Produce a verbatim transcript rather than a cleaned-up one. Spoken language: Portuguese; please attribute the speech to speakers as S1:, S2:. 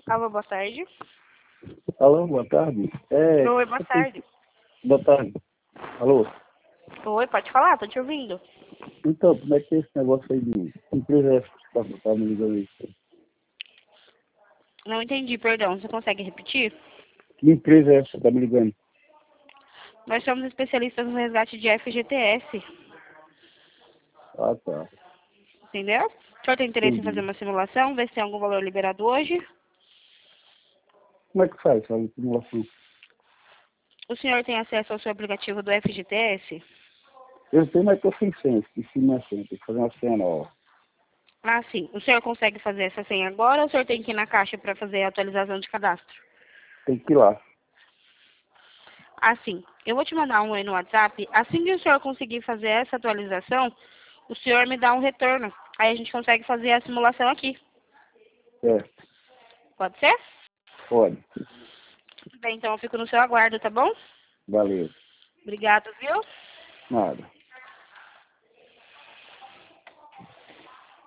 S1: Alô, boa tarde.
S2: Alô, boa tarde. É,
S1: Oi, boa tarde.
S2: boa tarde. Alô?
S1: Oi, pode falar, tô te ouvindo.
S2: Então, como é que é esse negócio aí de empresa essa que tá, tá me ligando aí?
S1: Não entendi, perdão. Você consegue repetir?
S2: Que empresa é essa que tá me ligando?
S1: Nós somos especialistas no resgate de F G T S,
S2: Ah, tá.
S1: entendeu? O senhor tem interesse em fazer
S2: Entendi.
S1: uma simulação, ver se tem algum valor liberado hoje?
S2: Como é que faz essa simulação?
S1: O senhor tem acesso ao seu aplicativo do F G T S?
S2: Eu tenho, mas tô sem senha. Esqueci minha senha. Tem que fazer uma senha nova.
S1: Ah, sim. O senhor consegue fazer essa senha agora ou o senhor tem que ir na caixa para fazer a atualização de cadastro?
S2: Tem que ir lá.
S1: Ah, sim. Eu vou te mandar um aí no WhatsApp. Assim que o senhor conseguir fazer essa atualização, o senhor me dá um retorno. Aí a gente consegue fazer a simulação aqui.
S2: Certo.
S1: Pode ser?
S2: Pode.
S1: Bem, então eu fico no seu aguardo, tá bom?
S2: Valeu.
S1: Obrigado, viu?
S2: Nada.